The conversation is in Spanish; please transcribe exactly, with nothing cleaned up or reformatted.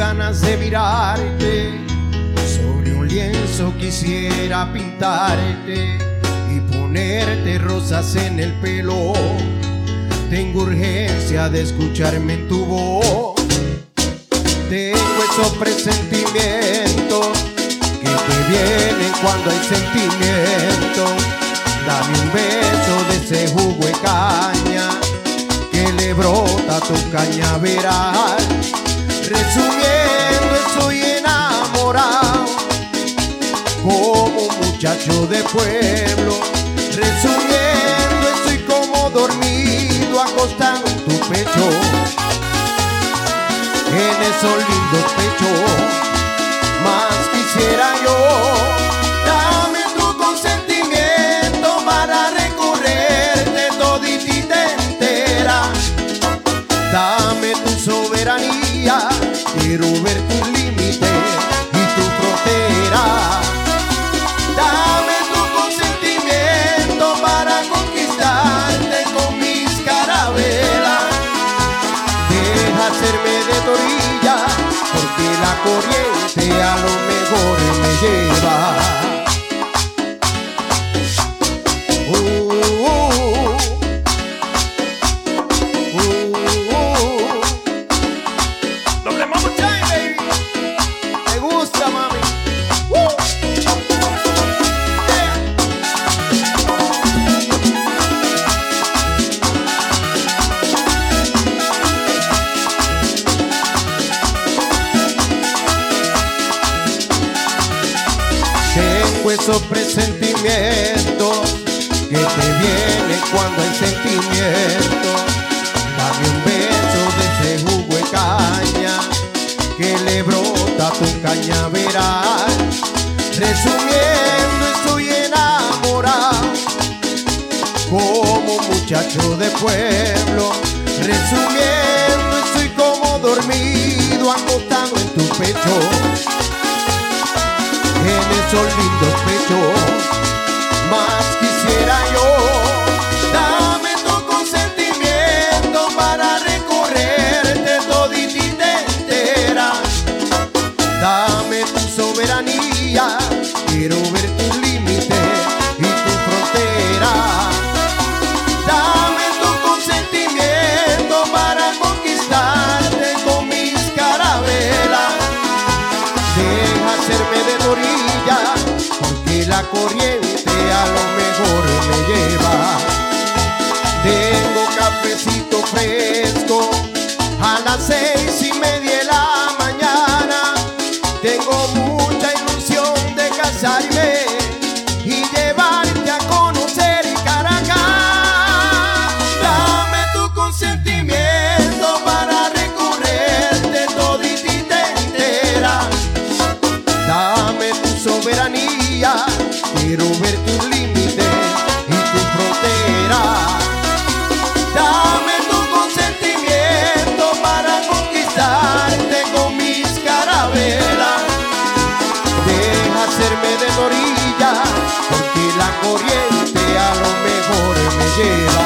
ganas de mirarte. Sobre un lienzo quisiera pintarte y ponerte rosas en el pelo. Tengo urgencia de escucharme en tu voz. Tengo esos presentimientos que te vienen cuando hay sentimiento. Dame un beso de ese jugo de caña que le brota a tu cañaveral. Resumiendo, estoy enamorado como un muchacho de pueblo. Resumiendo, estoy como dormido acostado en tu pecho, en esos lindos pechos. Más quisiera yo, dame tu consentimiento para recorrerte toditita entera. Dame tu soberanía, quiero ver tus límites y tu frontera. Dame tu consentimiento para conquistarte con mis carabelas. Deja hacerme de tu orilla, porque la corriente a lo mejor me lleva. Uh, uh, uh, uh. Doble Mama Time, baby. Me gusta, mami. Uh. Yeah. Tengo esos presentimientos que te vienen cuando hay sentimiento. Dame un beso de ese jugo de caña que le brota a tu cañaveral. Resumiendo, estoy enamorado como un muchacho de pueblo. Resumiendo, estoy como dormido acostado en tu pecho, en esos lindos pechos. Más quisiera yo, dame tu consentimiento para recorrerte toditita entera. Dame tu soberanía, quiero ver tus límites y tu frontera. Dame tu consentimiento para conquistarte con mis carabelas. Deja hacerme de tu orilla, porque la corriente a lo mejor me lleva. Tengo cafecito fresco a las seis y media de la mañana. Tengo mucha ilusión de casarme y llevarte a conocer Caracas. Dame tu consentimiento para recorrerte toditita entera. Dame tu soberanía, quiero ver tus límites y tu frontera. Dame tu consentimiento para conquistarte con mis carabelas. Deja hacerme de tu orilla, porque la corriente a lo mejor me lleva.